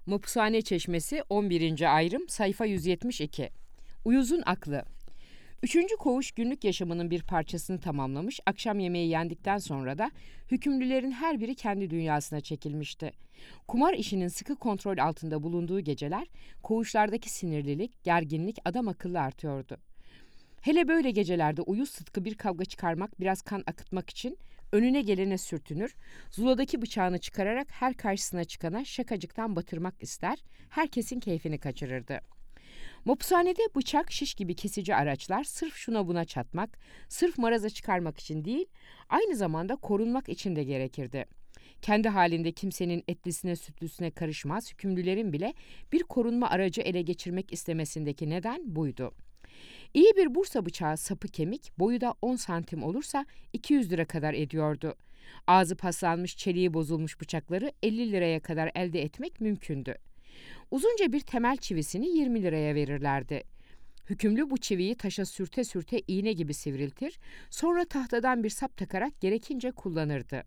Mapushane Çeşmesi 11. ayrım sayfa 172. Uyuz'un aklı. Üçüncü koğuş günlük yaşamının bir parçasını tamamlamış, akşam yemeği yendikten sonra da hükümlülerin her biri kendi dünyasına çekilmişti. Kumar işinin sıkı kontrol altında bulunduğu geceler, koğuşlardaki sinirlilik, gerginlik adam akıllı artıyordu. Hele böyle gecelerde Uyuz Sıtkı bir kavga çıkarmak, biraz kan akıtmak için önüne gelene sürtünür, zuladaki bıçağını çıkararak her karşısına çıkana şakacıktan batırmak ister, herkesin keyfini kaçırırdı. Mopushanede bıçak, şiş gibi kesici araçlar sırf şuna buna çatmak, sırf maraza çıkarmak için değil, aynı zamanda korunmak için de gerekirdi. Kendi halinde kimsenin etlisine sütlüsüne karışmaz, hükümlülerin bile bir korunma aracı ele geçirmek istemesindeki neden buydu. İyi bir Bursa bıçağı sapı kemik, boyu da 10 santim olursa 200 lira kadar ediyordu. Ağzı paslanmış, çeliği bozulmuş bıçakları 50 liraya kadar elde etmek mümkündü. Uzunca bir temel çivisini 20 liraya verirlerdi. Hükümlü bu çiviyi taşa sürte sürte iğne gibi sivriltir, sonra tahtadan bir sap takarak gerekince kullanırdı.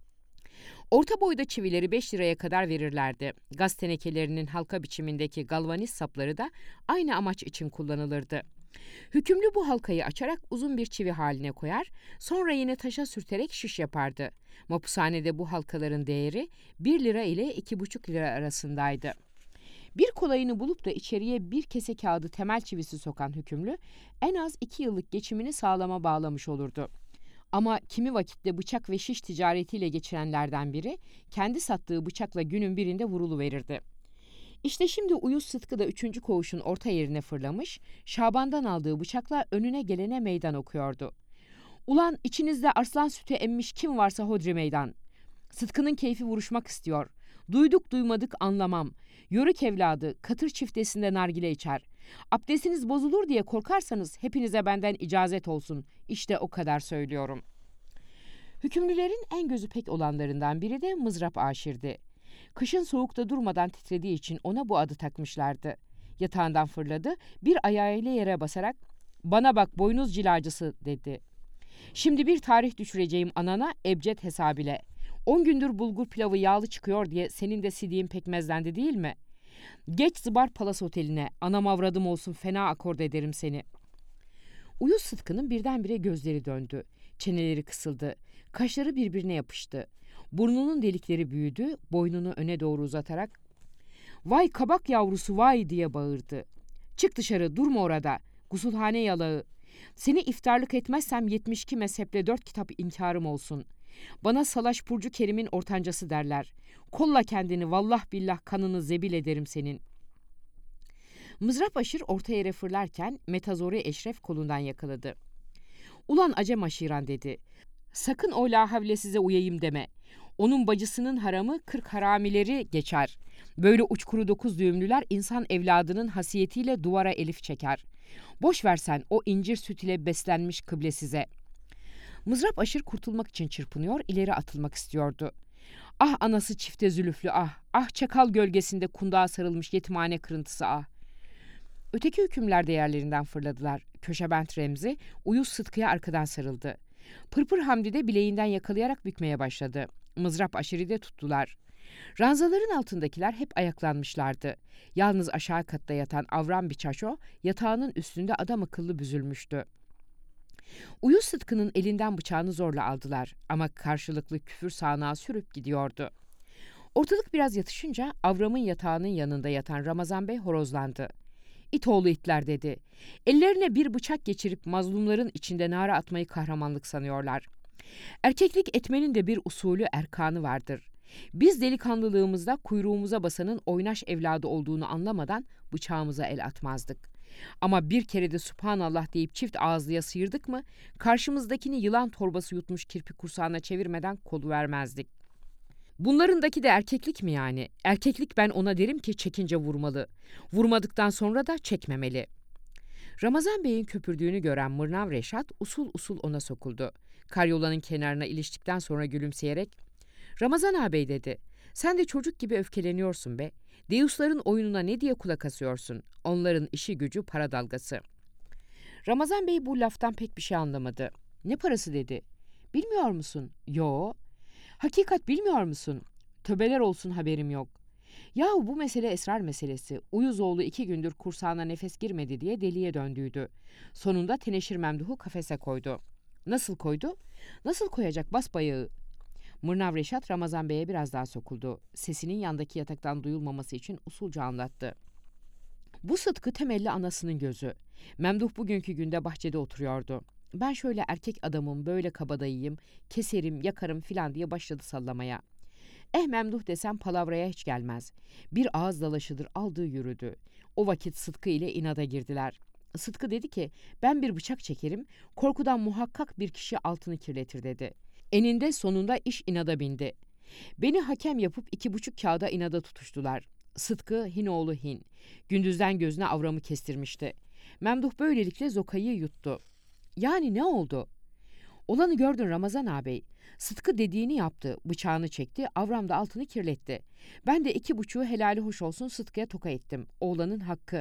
Orta boyda çivileri 5 liraya kadar verirlerdi. Gaz tenekelerinin halka biçimindeki galvaniz sapları da aynı amaç için kullanılırdı. Hükümlü bu halkayı açarak uzun bir çivi haline koyar, sonra yine taşa sürterek şiş yapardı. Mapushanede bu halkaların değeri 1 lira ile 2,5 lira arasındaydı. Bir kolayını bulup da içeriye bir kese kağıdı temel çivisi sokan hükümlü, en az 2 yıllık geçimini sağlama bağlamış olurdu. Ama kimi vakitte bıçak ve şiş ticaretiyle geçirenlerden biri, kendi sattığı bıçakla günün birinde vuruluverirdi. İşte şimdi Uyuz Sıtkı da 3. koğuşun orta yerine fırlamış, Şaban'dan aldığı bıçakla önüne gelene meydan okuyordu. "Ulan içinizde arslan sütü emmiş kim varsa hodri meydan. Sıtkı'nın keyfi vuruşmak istiyor. Duyduk duymadık anlamam. Yörük evladı katır çiftesinde nargile içer. Abdestiniz bozulur diye korkarsanız hepinize benden icazet olsun. İşte o kadar söylüyorum." Hükümlülerin en gözü pek olanlarından biri de Mızrap Aşir'di. Kışın soğukta durmadan titrediği için ona bu adı takmışlardı. Yatağından fırladı, bir ayağıyla yere basarak "Bana bak boynuz cilacısı" dedi. "Şimdi bir tarih düşüreceğim anana ebced hesabile. 10 gündür bulgur pilavı yağlı çıkıyor diye senin de sidiğin pekmezlendi değil mi? Geç Zıbar Palas Oteli'ne, anam avradım olsun fena akord ederim seni." Uyuz Sıtkı'nın birdenbire gözleri döndü. Çeneleri kısıldı. Kaşları birbirine yapıştı. Burnunun delikleri büyüdü. Boynunu öne doğru uzatarak "Vay kabak yavrusu vay!" diye bağırdı. "Çık dışarı, durma orada. Gusulhane yalağı. Seni iftarlık etmezsem 72 mezheple 4 kitap inkarım olsun. Bana Salaş Burcu Kerim'in ortancası derler. Kolla kendini, vallah billah kanını zebil ederim senin." Mızrap Aşir orta yere fırlarken Metazori Eşref kolundan yakaladı. "Ulan acem aşiran" dedi. "Sakın o la havle size uyayım deme. Onun bacısının haramı 40 haramileri geçer. Böyle uçkuru 9 düğümlüler insan evladının hasiyetiyle duvara elif çeker. Boş versen o incir süt ile beslenmiş kıble size." Mızrap Aşir kurtulmak için çırpınıyor, ileri atılmak istiyordu. "Ah anası çifte zülüflü ah, ah çakal gölgesinde kundağa sarılmış yetimhane kırıntısı ah." Öteki hükümler de yerlerinden fırladılar. Köşebent Remzi, Uyuz Sıtkı'ya arkadan sarıldı. Pırpır Hamdi de bileğinden yakalayarak bükmeye başladı. Mızrap Aşir'i de tuttular. Ranzaların altındakiler hep ayaklanmışlardı. Yalnız aşağı katta yatan Avram Biçaşo, yatağının üstünde adam akıllı büzülmüştü. Uyuz Sıtkı'nın elinden bıçağını zorla aldılar ama karşılıklı küfür sağanağı sürüp gidiyordu. Ortalık biraz yatışınca Avram'ın yatağının yanında yatan Ramazan Bey horozlandı. "İt oğlu itler" dedi. "Ellerine bir bıçak geçirip mazlumların içinde nara atmayı kahramanlık sanıyorlar. Erkeklik etmenin de bir usulü erkanı vardır. Biz delikanlılığımızda kuyruğumuza basanın oynaş evladı olduğunu anlamadan bıçağımıza el atmazdık. Ama bir kere de Subhanallah deyip çift ağızlıya sıyırdık mı karşımızdakini yılan torbası yutmuş kirpi kursağına çevirmeden kolu vermezdik. Bunlarındaki de erkeklik mi yani? Erkeklik ben ona derim ki çekince vurmalı. Vurmadıktan sonra da çekmemeli." Ramazan Bey'in köpürdüğünü gören Mırnav Reşat usul usul ona sokuldu. Karyolanın kenarına iliştikten sonra gülümseyerek "Ramazan ağabey" dedi. "Sen de çocuk gibi öfkeleniyorsun be. Deusların oyununa ne diye kulak asıyorsun? Onların işi gücü para dalgası." Ramazan Bey bu laftan pek bir şey anlamadı. "Ne parası?" dedi. "Bilmiyor musun?" "Yo." "Hakikat bilmiyor musun?" "Töbeler olsun haberim yok." Yahu bu mesele esrar meselesi. Uyuzoğlu 2 gündür kursağına nefes girmedi diye deliye döndüydü. Sonunda Teneşir Memduh'u kafese koydu. Nasıl koydu? Nasıl koyacak basbayağı? Mırnav Reşat Ramazan Bey'e biraz daha sokuldu. Sesinin yandaki yataktan duyulmaması için usulca anlattı. Bu Sıtkı temelli anasının gözü. Memduh bugünkü günde bahçede oturuyordu. Ben şöyle erkek adamım, böyle kabadayıyım, keserim, yakarım filan diye başladı sallamaya. Memduh desem palavraya hiç gelmez. Bir ağız dalaşıdır aldığı yürüdü. O vakit Sıtkı ile inada girdiler. Sıtkı dedi ki ben bir bıçak çekerim, korkudan muhakkak bir kişi altını kirletir dedi. Eninde sonunda iş inada bindi. Beni hakem yapıp 2,5 kağıda inada tutuştular. Sıtkı Hinoğlu Hin. Gündüzden gözüne avramı kestirmişti. Memduh böylelikle zokayı yuttu. Yani ne oldu? Olanı gördün Ramazan ağabey. Sıtkı dediğini yaptı, bıçağını çekti, avram da altını kirletti. Ben de 2,5'u helali hoş olsun Sıtkı'ya toka ettim. Oğlanın hakkı.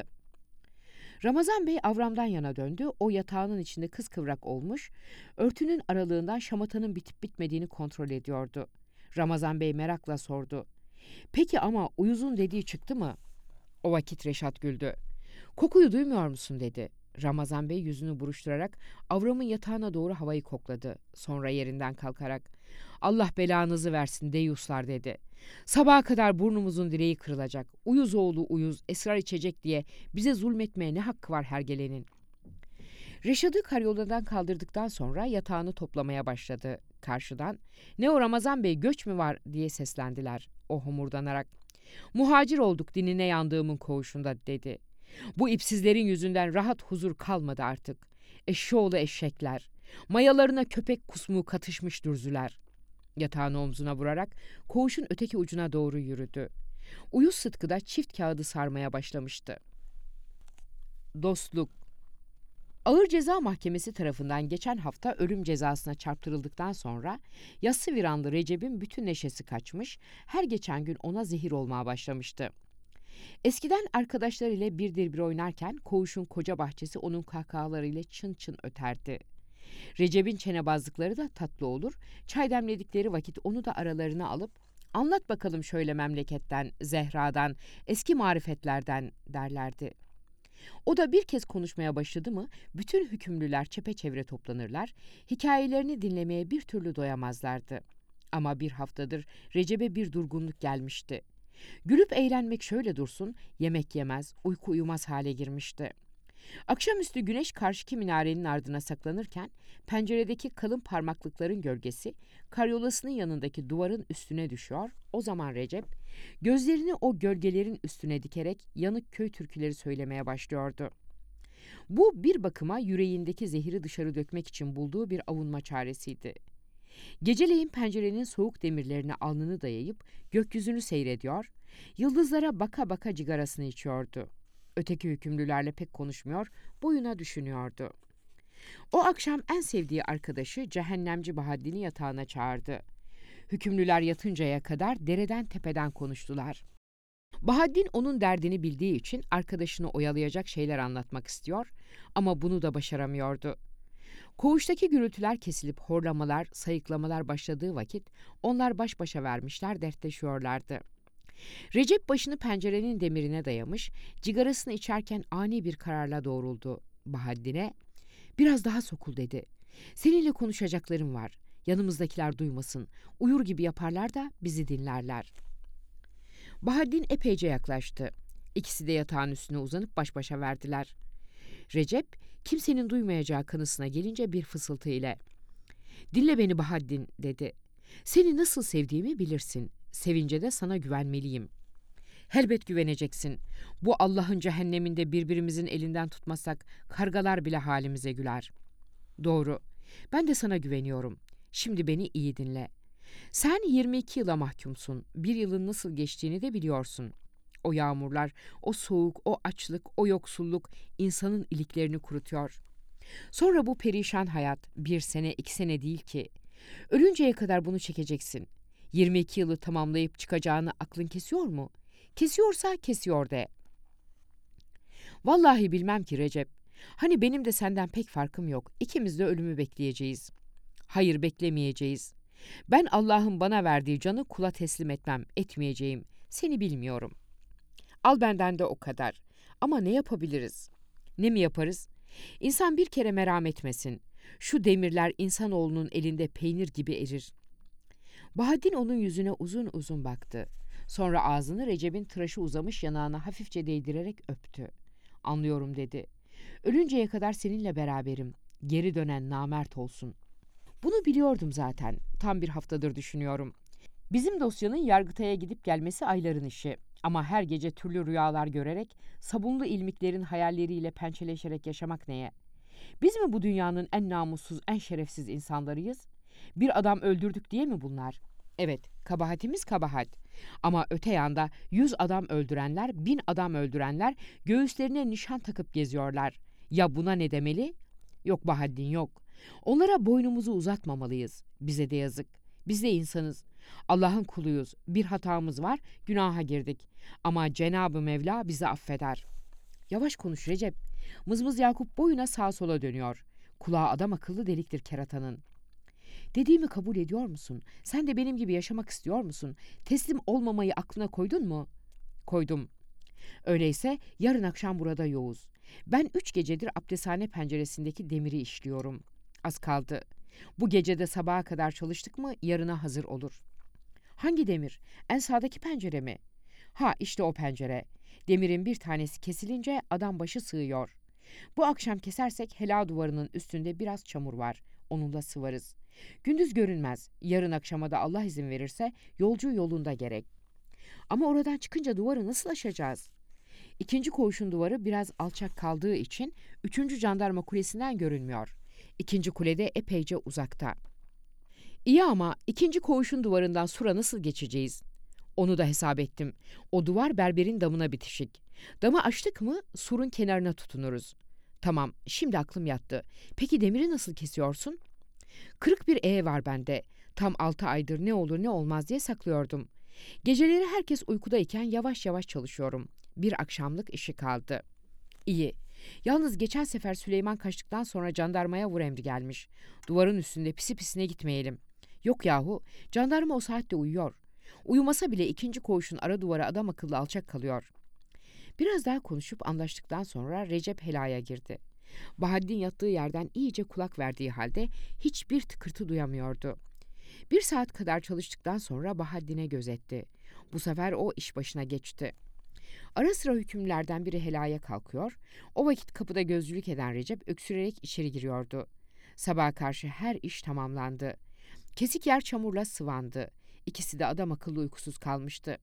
Ramazan Bey avramdan yana döndü. O yatağının içinde kıskıvrak olmuş, örtünün aralığından şamatanın bitip bitmediğini kontrol ediyordu. Ramazan Bey merakla sordu. Peki ama uyuzun dediği çıktı mı? O vakit Reşat güldü. Kokuyu duymuyor musun dedi. Ramazan Bey yüzünü buruşturarak avramın yatağına doğru havayı kokladı. Sonra yerinden kalkarak Allah belanızı versin deyuslar dedi. Sabaha kadar burnumuzun direği kırılacak. Uyuz oğlu uyuz esrar içecek diye bize zulmetmeye ne hakkı var hergelenin. Reşat'ı karyoladan kaldırdıktan sonra yatağını toplamaya başladı. Karşıdan ne o Ramazan Bey göç mü var diye seslendiler. O homurdanarak muhacir olduk dinine yandığımın koğuşunda dedi. Bu ipsizlerin yüzünden rahat huzur kalmadı artık. Eşşoğlu eşekler. Mayalarına köpek kusmuğu katışmış dürzüler. Yatağını omzuna vurarak koğuşun öteki ucuna doğru yürüdü. Uyuz Sıtkı da çift kağıdı sarmaya başlamıştı. Dostluk. Ağır Ceza Mahkemesi tarafından geçen hafta ölüm cezasına çarptırıldıktan sonra Yassıviranlı Recep'in bütün neşesi kaçmış, her geçen gün ona zehir olmaya başlamıştı. Eskiden arkadaşlarıyla birdir bir oynarken koğuşun koca bahçesi onun kahkahalarıyla çın çın öterdi. Recep'in çenebazlıkları da tatlı olur, çay demledikleri vakit onu da aralarına alıp "Anlat bakalım şöyle memleketten, Zehra'dan, eski marifetlerden" derlerdi. O da bir kez konuşmaya başladı mı bütün hükümlüler çepeçevre toplanırlar, hikayelerini dinlemeye bir türlü doyamazlardı. Ama bir haftadır Recep'e bir durgunluk gelmişti. Gülüp eğlenmek şöyle dursun, yemek yemez, uyku uyumaz hale girmişti. Akşamüstü güneş karşıki minarenin ardına saklanırken penceredeki kalın parmaklıkların gölgesi karyolasının yanındaki duvarın üstüne düşüyor. O zaman Recep gözlerini o gölgelerin üstüne dikerek yanık köy türküleri söylemeye başlıyordu. Bu bir bakıma yüreğindeki zehiri dışarı dökmek için bulduğu bir avunma çaresiydi. Geceleyin pencerenin soğuk demirlerine alnını dayayıp gökyüzünü seyrediyor, yıldızlara baka baka cigarasını içiyordu. Öteki hükümlülerle pek konuşmuyor, boyuna düşünüyordu. O akşam en sevdiği arkadaşı cehennemci Bahaddin'i yatağına çağırdı. Hükümlüler yatıncaya kadar dereden tepeden konuştular. Bahaddin onun derdini bildiği için arkadaşını oyalayacak şeyler anlatmak istiyor ama bunu da başaramıyordu. Koğuştaki gürültüler kesilip horlamalar, sayıklamalar başladığı vakit onlar baş başa vermişler, dertleşiyorlardı. Recep başını pencerenin demirine dayamış, cigarasını içerken ani bir kararla doğruldu. Bahaddin'e, "Biraz daha sokul" dedi. "Seninle konuşacaklarım var. Yanımızdakiler duymasın. Uyur gibi yaparlar da bizi dinlerler." Bahaddin epeyce yaklaştı. İkisi de yatağın üstüne uzanıp baş başa verdiler. Recep, kimsenin duymayacağı kanısına gelince bir fısıltı ile "Dinle beni Bahaddin" dedi. "Seni nasıl sevdiğimi bilirsin. Sevince de sana güvenmeliyim." "Elbet güveneceksin. Bu Allah'ın cehenneminde birbirimizin elinden tutmasak kargalar bile halimize güler." "Doğru. Ben de sana güveniyorum. Şimdi beni iyi dinle. Sen 22 yıla mahkumsun. Bir yılın nasıl geçtiğini de biliyorsun. O yağmurlar, o soğuk, o açlık, o yoksulluk insanın iliklerini kurutuyor. Sonra bu perişan hayat 1 sene 2 sene değil ki. Ölünceye kadar bunu çekeceksin. 22 yılı tamamlayıp çıkacağını aklın kesiyor mu? Kesiyorsa kesiyor de." "Vallahi bilmem ki Recep. Hani benim de senden pek farkım yok. İkimiz de ölümü bekleyeceğiz." "Hayır, beklemeyeceğiz. Ben Allah'ın bana verdiği canı kula teslim etmem, etmeyeceğim. Seni bilmiyorum. Al benden de o kadar. Ama ne yapabiliriz? Ne mi yaparız? İnsan bir kere merhamet etmesin. Şu demirler insanoğlunun elinde peynir gibi erir. Bahaddin onun yüzüne uzun uzun baktı. Sonra ağzını Recep'in tıraşı uzamış yanağına hafifçe değdirerek öptü. Anlıyorum dedi. Ölünceye kadar seninle beraberim. Geri dönen namert olsun. Bunu biliyordum zaten. Tam bir haftadır düşünüyorum. Bizim dosyanın Yargıtay'a gidip gelmesi ayların işi. Ama her gece türlü rüyalar görerek, sabunlu ilmiklerin hayalleriyle pençeleşerek yaşamak neye? Biz mi bu dünyanın en namussuz, en şerefsiz insanlarıyız? Bir adam öldürdük diye mi bunlar? Evet, kabahatimiz kabahat. Ama öte yanda 100 adam öldürenler, 1000 adam öldürenler göğüslerine nişan takıp geziyorlar. Ya buna ne demeli? Yok Bahaddin yok. Onlara boynumuzu uzatmamalıyız. Bize de yazık. Biz de insanız. Allah'ın kuluyuz. Bir hatamız var, günaha girdik. Ama Cenab-ı Mevla bizi affeder. Yavaş konuş Recep. Mızmız Yakup boyuna sağa sola dönüyor. Kulağı adam akıllı deliktir keratanın. Dediğimi kabul ediyor musun? Sen de benim gibi yaşamak istiyor musun? Teslim olmamayı aklına koydun mu? Koydum. Öyleyse yarın akşam burada yoğuz. Ben 3 gecedir abdesthane penceresindeki demiri işliyorum. Az kaldı. Bu gecede sabaha kadar çalıştık mı yarına hazır olur. Hangi demir? En sağdaki pencere mi? Ha işte o pencere. Demirin bir tanesi kesilince adam başı sığıyor. Bu akşam kesersek helal duvarının üstünde biraz çamur var. Onunla sıvarız. Gündüz görünmez. Yarın akşama da Allah izin verirse yolcu yolunda gerek. Ama oradan çıkınca duvarı nasıl aşacağız? İkinci koğuşun duvarı biraz alçak kaldığı için 3. jandarma kulesinden görünmüyor. İkinci kulede epeyce uzakta. İyi ama ikinci koğuşun duvarından sura nasıl geçeceğiz? Onu da hesap ettim. O duvar berberin damına bitişik. Damı açtık mı surun kenarına tutunuruz. Tamam, şimdi aklım yattı. Peki demiri nasıl kesiyorsun? Kırık bir var bende. Tam 6 aydır ne olur ne olmaz diye saklıyordum. Geceleri herkes uykudayken yavaş yavaş çalışıyorum. Bir akşamlık işi kaldı. İyi. Yalnız geçen sefer Süleyman kaçtıktan sonra jandarmaya vur emri gelmiş. Duvarın üstünde pisi pisine gitmeyelim. Yok yahu, jandarma o saatte uyuyor. Uyumasa bile ikinci koğuşun ara duvarı adam akıllı alçak kalıyor. Biraz daha konuşup anlaştıktan sonra Recep helaya girdi. Bahaddin yattığı yerden iyice kulak verdiği halde hiçbir tıkırtı duyamıyordu. 1 saat kadar çalıştıktan sonra Bahaddin'e gözetti. Bu sefer o iş başına geçti. Ara sıra hükümlerden biri helaya kalkıyor, o vakit kapıda gözcülük eden Recep öksürerek içeri giriyordu. Sabaha karşı her iş tamamlandı. Kesik yer çamurla sıvandı. İkisi de adam akıllı uykusuz kalmıştı.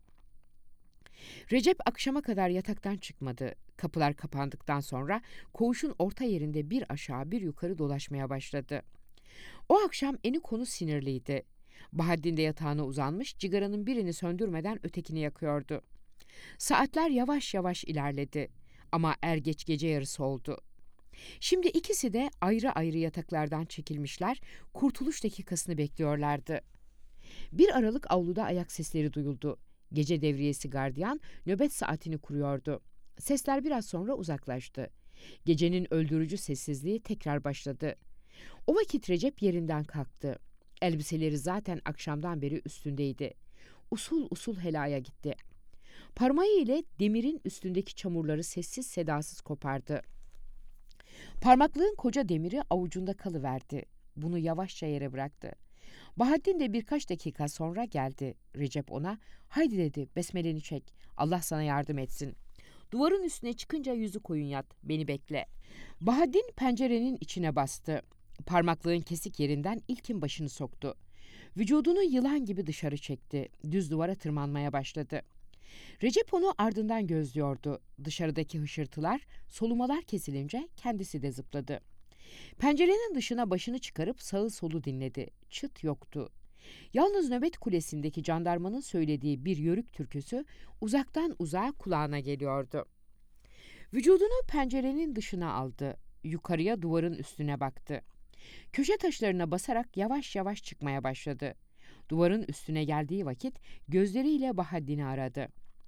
Recep akşama kadar yataktan çıkmadı. Kapılar kapandıktan sonra koğuşun orta yerinde bir aşağı bir yukarı dolaşmaya başladı. O akşam eni konu sinirliydi. Bahaddin de yatağına uzanmış, cigaranın birini söndürmeden ötekini yakıyordu. Saatler yavaş yavaş ilerledi ama er geç gece yarısı oldu. Şimdi ikisi de ayrı ayrı yataklardan çekilmişler, kurtuluş dakikasını bekliyorlardı. Bir aralık avluda ayak sesleri duyuldu. Gece devriyesi gardiyan nöbet saatini kuruyordu. Sesler biraz sonra uzaklaştı. Gecenin öldürücü sessizliği tekrar başladı. O vakit Recep yerinden kalktı. Elbiseleri zaten akşamdan beri üstündeydi. Usul usul helaya gitti. Parmağı ile demirin üstündeki çamurları sessiz sedasız kopardı. Parmaklığın koca demiri avucunda kalıverdi. Bunu yavaşça yere bıraktı. Bahaddin de birkaç dakika sonra geldi. Recep ona, haydi dedi, besmeleni çek. Allah sana yardım etsin. Duvarın üstüne çıkınca yüzü koyun yat, beni bekle. Bahaddin pencerenin içine bastı. Parmaklığın kesik yerinden ilkin başını soktu. Vücudunu yılan gibi dışarı çekti. Düz duvara tırmanmaya başladı. Recep onu ardından gözlüyordu. Dışarıdaki hışırtılar, solumalar kesilince kendisi de zıpladı. Pencerenin dışına başını çıkarıp sağı solu dinledi. Çıt yoktu. Yalnız nöbet kulesindeki jandarmanın söylediği bir yörük türküsü uzaktan uzağa kulağına geliyordu. Vücudunu pencerenin dışına aldı. Yukarıya duvarın üstüne baktı. Köşe taşlarına basarak yavaş yavaş çıkmaya başladı. Duvarın üstüne geldiği vakit gözleriyle Bahaddin'i aradı.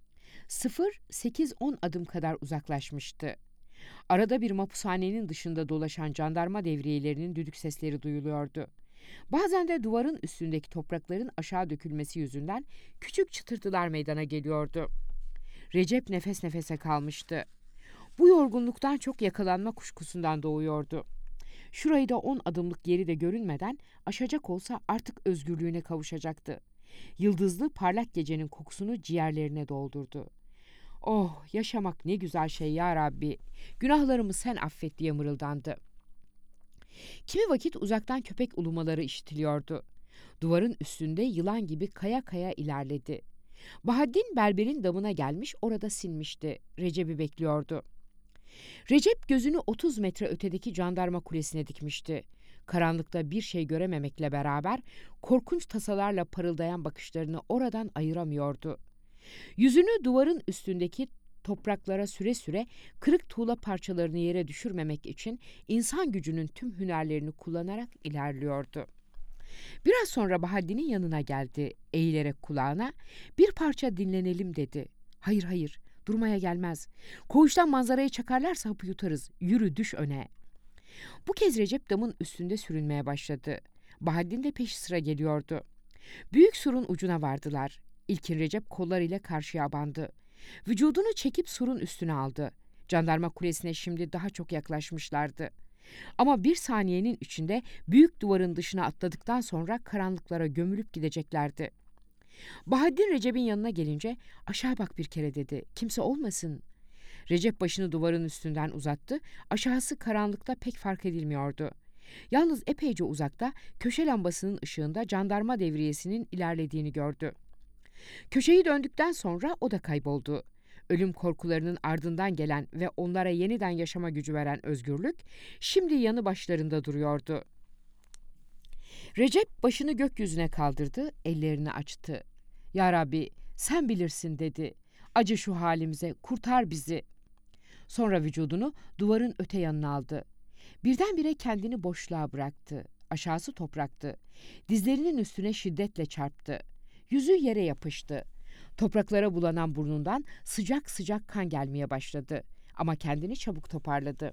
8-10 adım kadar uzaklaşmıştı. Arada bir mapushanenin dışında dolaşan jandarma devriyelerinin düdük sesleri duyuluyordu. Bazen de duvarın üstündeki toprakların aşağı dökülmesi yüzünden küçük çıtırtılar meydana geliyordu. Recep nefes nefese kalmıştı. Bu yorgunluktan çok yakalanma kuşkusundan doğuyordu. Şurayı da 10 adımlık yeri de görünmeden aşacak olsa artık özgürlüğüne kavuşacaktı. Yıldızlı parlak gecenin kokusunu ciğerlerine doldurdu. Oh, yaşamak ne güzel şey ya Rabbi. Günahlarımı sen affet diye mırıldandı. Kimi vakit uzaktan köpek ulumaları işitiliyordu. Duvarın üstünde yılan gibi kaya kaya ilerledi. Bahaddin berberin damına gelmiş, orada sinmişti. Recep'i bekliyordu. Recep gözünü 30 metre ötedeki jandarma kulesine dikmişti. Karanlıkta bir şey görememekle beraber korkunç tasalarla parıldayan bakışlarını oradan ayıramıyordu. Yüzünü duvarın üstündeki topraklara süre süre kırık tuğla parçalarını yere düşürmemek için insan gücünün tüm hünerlerini kullanarak ilerliyordu. Biraz sonra Bahaddin'in yanına geldi, eğilerek kulağına "Bir parça dinlenelim" dedi. "Hayır hayır, durmaya gelmez. Koğuştan manzarayı çakarlarsa hapı yutarız. Yürü, düş öne." Bu kez Recep damın üstünde sürünmeye başladı. Bahaddin de peşi sıra geliyordu. Büyük surun ucuna vardılar. İlkin Recep kollarıyla karşıya bandı. Vücudunu çekip surun üstüne aldı. Jandarma kulesine şimdi daha çok yaklaşmışlardı. Ama bir saniyenin içinde büyük duvarın dışına atladıktan sonra karanlıklara gömülüp gideceklerdi. Bahaddin Recep'in yanına gelince "Aşağı bak bir kere" dedi. "Kimse olmasın." Recep başını duvarın üstünden uzattı. Aşağısı karanlıkta pek fark edilmiyordu. Yalnız epeyce uzakta köşe lambasının ışığında jandarma devriyesinin ilerlediğini gördü. Köşeyi döndükten sonra o da kayboldu. Ölüm korkularının ardından gelen ve onlara yeniden yaşama gücü veren özgürlük şimdi yanı başlarında duruyordu. Recep başını gökyüzüne kaldırdı, ellerini açtı. "Ya Rabbi, sen bilirsin" dedi. "Acı şu halimize, kurtar bizi." Sonra vücudunu duvarın öte yanına aldı. Birdenbire kendini boşluğa bıraktı. Aşağısı topraktı. Dizlerinin üstüne şiddetle çarptı. Yüzü yere yapıştı. Topraklara bulanan burnundan sıcak sıcak kan gelmeye başladı. Ama kendini çabuk toparladı.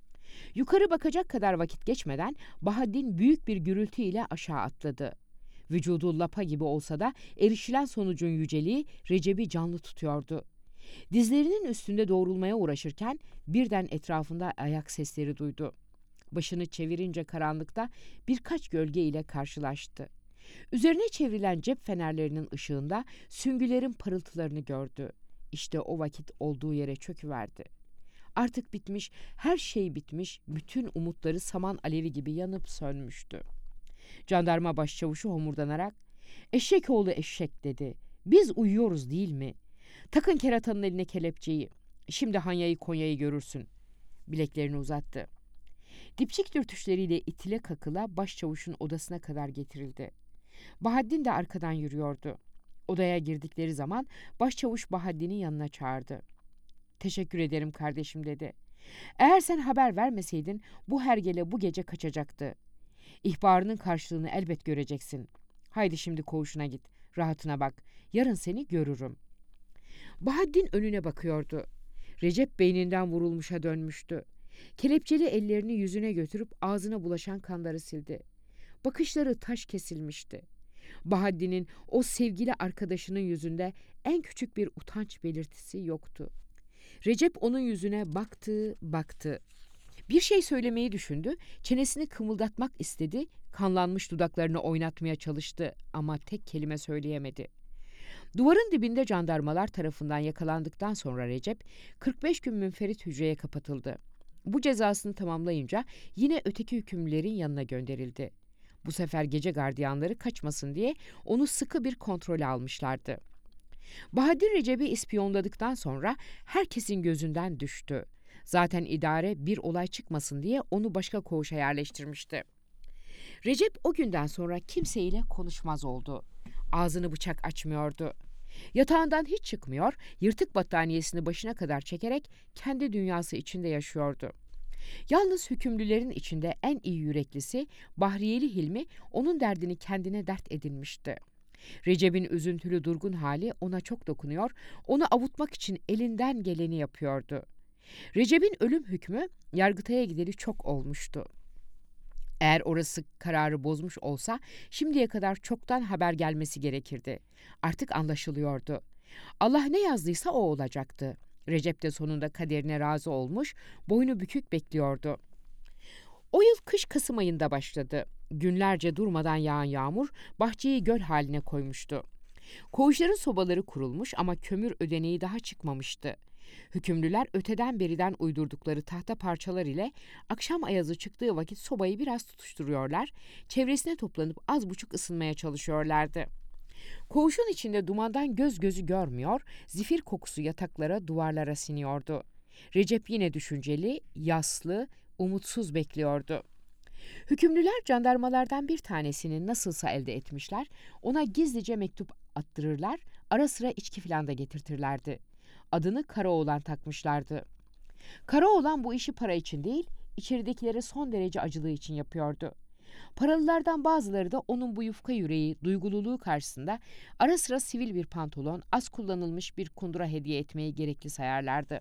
Yukarı bakacak kadar vakit geçmeden Bahaddin büyük bir gürültüyle aşağı atladı. Vücudu lapa gibi olsa da erişilen sonucun yüceliği Recep'i canlı tutuyordu. Dizlerinin üstünde doğrulmaya uğraşırken birden etrafında ayak sesleri duydu. Başını çevirince karanlıkta birkaç gölge ile karşılaştı. Üzerine çevrilen cep fenerlerinin ışığında süngülerin parıltılarını gördü. İşte o vakit olduğu yere çöküverdi. Artık bitmiş, her şey bitmiş, bütün umutları saman alevi gibi yanıp sönmüştü. Jandarma başçavuşu homurdanarak "Eşek oğlu eşek" dedi. "Biz uyuyoruz değil mi? Takın keratanın eline kelepçeyi. Şimdi Hanya'yı Konya'yı görürsün." Bileklerini uzattı. Dipçik dürtüşleriyle itile kakıla başçavuşun odasına kadar getirildi. Bahaddin de arkadan yürüyordu. Odaya girdikleri zaman başçavuş Bahaddin'in yanına çağırdı. "Teşekkür ederim kardeşim" dedi. "Eğer sen haber vermeseydin bu hergele bu gece kaçacaktı. İhbarının karşılığını elbet göreceksin. Haydi şimdi koğuşuna git, rahatına bak. Yarın seni görürüm." Bahaddin önüne bakıyordu. Recep beyninden vurulmuşa dönmüştü. Kelepçeli ellerini yüzüne götürüp ağzına bulaşan kanları sildi. Bakışları taş kesilmişti. Bahaddin'in o sevgili arkadaşının yüzünde en küçük bir utanç belirtisi yoktu. Recep onun yüzüne baktı. Bir şey söylemeyi düşündü, çenesini kımıldatmak istedi, kanlanmış dudaklarını oynatmaya çalıştı ama tek kelime söyleyemedi. Duvarın dibinde jandarmalar tarafından yakalandıktan sonra Recep 45 gün münferit hücreye kapatıldı. Bu cezasını tamamlayınca yine öteki hükümlülerin yanına gönderildi. Bu sefer gece gardiyanları kaçmasın diye onu sıkı bir kontrole almışlardı. Bahaddin Recep'i ispiyonladıktan sonra herkesin gözünden düştü. Zaten idare bir olay çıkmasın diye onu başka koğuşa yerleştirmişti. Recep o günden sonra kimseyle konuşmaz oldu. Ağzını bıçak açmıyordu. Yatağından hiç çıkmıyor, yırtık battaniyesini başına kadar çekerek kendi dünyası içinde yaşıyordu. Yalnız hükümlülerin içinde en iyi yüreklisi Bahriyeli Hilmi onun derdini kendine dert edinmişti. Recep'in üzüntülü durgun hali ona çok dokunuyor, onu avutmak için elinden geleni yapıyordu. Recep'in ölüm hükmü Yargıtay'a gideli çok olmuştu. Eğer orası kararı bozmuş olsa şimdiye kadar çoktan haber gelmesi gerekirdi. Artık anlaşılıyordu. Allah ne yazdıysa o olacaktı. Recep de sonunda kaderine razı olmuş, boynu bükük bekliyordu. O yıl kış Kasım ayında başladı. Günlerce durmadan yağan yağmur bahçeyi göl haline koymuştu. Koğuşların sobaları kurulmuş ama kömür ödeneği daha çıkmamıştı. Hükümlüler öteden beriden uydurdukları tahta parçalar ile akşam ayazı çıktığı vakit sobayı biraz tutuşturuyorlar, çevresine toplanıp az buçuk ısınmaya çalışıyorlardı. Koğuşun içinde dumandan göz gözü görmüyor, zifir kokusu yataklara, duvarlara siniyordu. Recep yine düşünceli, yaslı, umutsuz bekliyordu. Hükümlüler jandarmalardan bir tanesini nasılsa elde etmişler, ona gizlice mektup attırırlar, ara sıra içki filan da getirtirlerdi. Adını Karaoğlan takmışlardı. Karaoğlan bu işi para için değil, içeridekilere son derece acılığı için yapıyordu. Paralılardan bazıları da onun bu yufka yüreği, duygululuğu karşısında ara sıra sivil bir pantolon, az kullanılmış bir kundura hediye etmeyi gerekli sayarlardı.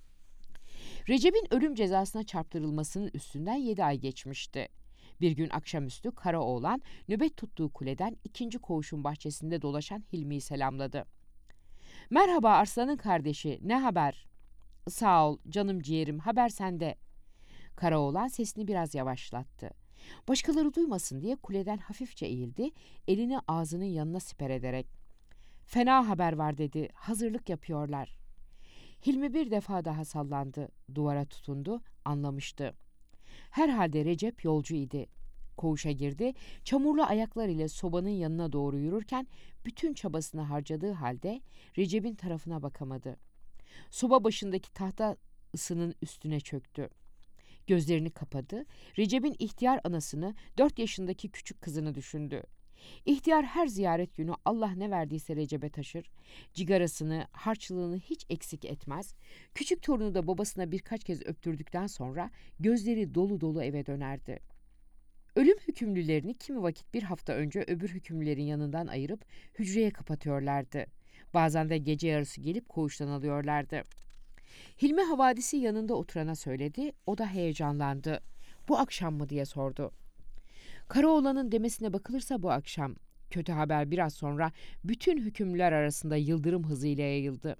Recep'in ölüm cezasına çarptırılmasının üstünden 7 ay geçmişti. Bir gün akşamüstü Karaoğlan nöbet tuttuğu kuleden 2. koğuşun bahçesinde dolaşan Hilmi'yi selamladı. "Merhaba Arslan'ın kardeşi, ne haber?" "Sağ ol canım ciğerim, haber sende." Karaoğlan sesini biraz yavaşlattı. Başkaları duymasın diye kuleden hafifçe eğildi, elini ağzının yanına siper ederek. "Fena haber var," dedi, "hazırlık yapıyorlar." Hilmi bir defa daha sallandı, duvara tutundu, anlamıştı. Herhalde Recep yolcu idi. Koğuşa girdi, çamurlu ayaklar ile sobanın yanına doğru yürürken bütün çabasını harcadığı halde Recep'in tarafına bakamadı. Soba başındaki tahta ısının üstüne çöktü. Gözlerini kapadı, Recep'in ihtiyar anasını, 4 yaşındaki küçük kızını düşündü. İhtiyar her ziyaret günü Allah ne verdiyse Recep'e taşır, cigarasını, harçlığını hiç eksik etmez, küçük torunu da babasına birkaç kez öptürdükten sonra gözleri dolu dolu eve dönerdi. Ölüm hükümlülerini kimi vakit bir hafta önce öbür hükümlülerin yanından ayırıp hücreye kapatıyorlardı. Bazen de gece yarısı gelip koğuştan alıyorlardı. Hilmi havadisi yanında oturana söyledi, o da heyecanlandı. "Bu akşam mı?" diye sordu. Karaoğlan'ın demesine bakılırsa bu akşam. Kötü haber biraz sonra bütün hükümlüler arasında yıldırım hızıyla yayıldı.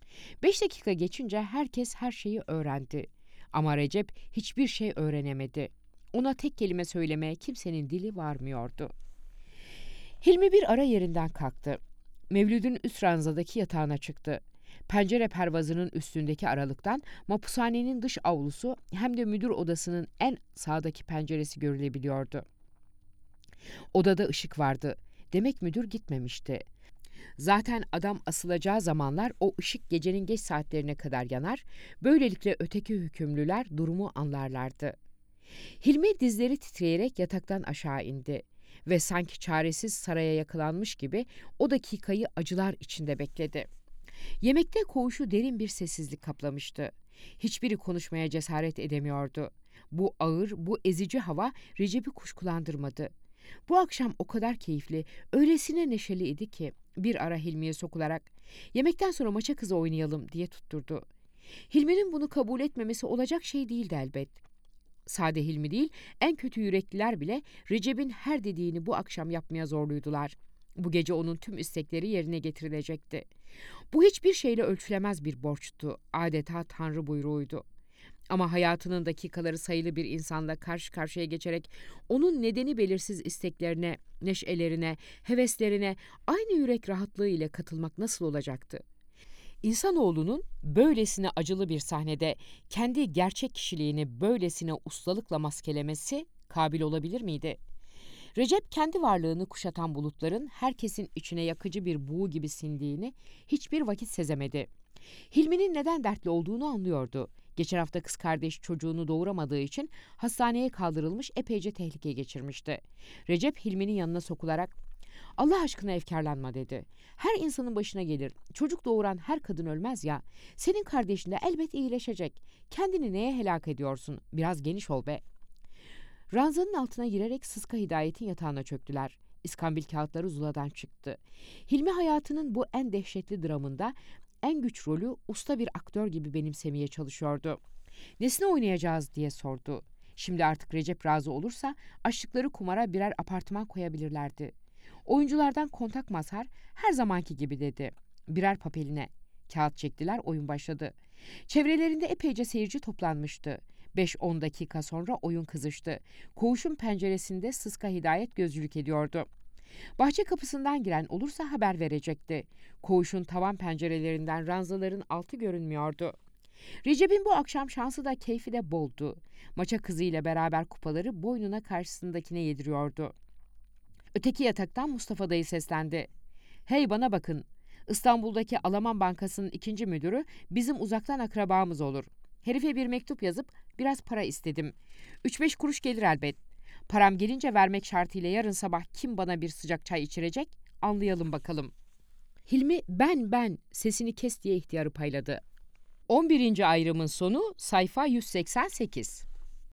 5 dakika geçince herkes her şeyi öğrendi. Ama Recep hiçbir şey öğrenemedi. Ona tek kelime söylemeye kimsenin dili varmıyordu. Hilmi bir ara yerinden kalktı. Mevlüt'ün üst ranzadaki yatağına çıktı. Pencere pervazının üstündeki aralıktan mapushanenin dış avlusu hem de müdür odasının en sağdaki penceresi görülebiliyordu. Odada ışık vardı. Demek müdür gitmemişti. Zaten adam asılacağı zamanlar o ışık gecenin geç saatlerine kadar yanar, böylelikle öteki hükümlüler durumu anlarlardı. Hilmi dizleri titreyerek yataktan aşağı indi ve sanki çaresiz saraya yakalanmış gibi o dakikayı acılar içinde bekledi. Yemekte koğuşu derin bir sessizlik kaplamıştı. Hiçbiri konuşmaya cesaret edemiyordu. Bu ağır, bu ezici hava Recep'i kuşkulandırmadı. Bu akşam o kadar keyifli, öylesine neşeli idi ki bir ara Hilmi'ye sokularak "Yemekten sonra maça kızı oynayalım," diye tutturdu. Hilmi'nin bunu kabul etmemesi olacak şey değildi elbet. Sade Hilmi değil, en kötü yürekliler bile Recep'in her dediğini bu akşam yapmaya zorluydular. Bu gece onun tüm istekleri yerine getirilecekti. Bu hiçbir şeyle ölçülemez bir borçtu, adeta Tanrı buyruğuydu. Ama hayatının dakikaları sayılı bir insanla karşı karşıya geçerek onun nedeni belirsiz isteklerine, neşelerine, heveslerine aynı yürek rahatlığı ile katılmak nasıl olacaktı? İnsanoğlunun böylesine acılı bir sahnede kendi gerçek kişiliğini böylesine ustalıkla maskelemesi kabil olabilir miydi? Recep kendi varlığını kuşatan bulutların herkesin içine yakıcı bir buğu gibi sindiğini hiçbir vakit sezemedi. Hilmi'nin neden dertli olduğunu anlıyordu. Geçen hafta kız kardeş çocuğunu doğuramadığı için hastaneye kaldırılmış, epeyce tehlike geçirmişti. Recep Hilmi'nin yanına sokularak "Allah aşkına efkarlanma," dedi. "Her insanın başına gelir. Çocuk doğuran her kadın ölmez ya. Senin kardeşin de elbet iyileşecek. Kendini neye helak ediyorsun? Biraz geniş ol be." Ranzanın altına girerek Sıska Hidayet'in yatağına çöktüler. İskambil kağıtları zuladan çıktı. Hilmi hayatının bu en dehşetli dramında en güç rolü usta bir aktör gibi benimsemeye çalışıyordu. "Nesine oynayacağız?" diye sordu. Şimdi artık Recep razı olursa açtıkları kumara birer apartman koyabilirlerdi. Oyunculardan kontak Mazhar her zamanki gibi dedi. Birer papeline. Kağıt çektiler, oyun başladı. Çevrelerinde epeyce seyirci toplanmıştı. 5-10 dakika sonra oyun kızıştı. Koğuşun penceresinde Sıska Hidayet gözcülük ediyordu. Bahçe kapısından giren olursa haber verecekti. Koğuşun tavan pencerelerinden ranzaların altı görünmüyordu. Recep'in bu akşam şansı da keyfi de boldu. Maça kızıyla beraber kupaları boynuna karşısındakine yediriyordu. Öteki yataktan Mustafa dayı seslendi. "Hey, bana bakın. İstanbul'daki Alaman Bankası'nın 2. müdürü bizim uzaktan akrabamız olur. Herife bir mektup yazıp biraz para istedim. 3-5 kuruş gelir elbet. Param gelince vermek şartıyla yarın sabah kim bana bir sıcak çay içirecek? Anlayalım bakalım." Hilmi ben sesini kes diye ihtiyarı payladı. 11. ayrımın sonu sayfa 188.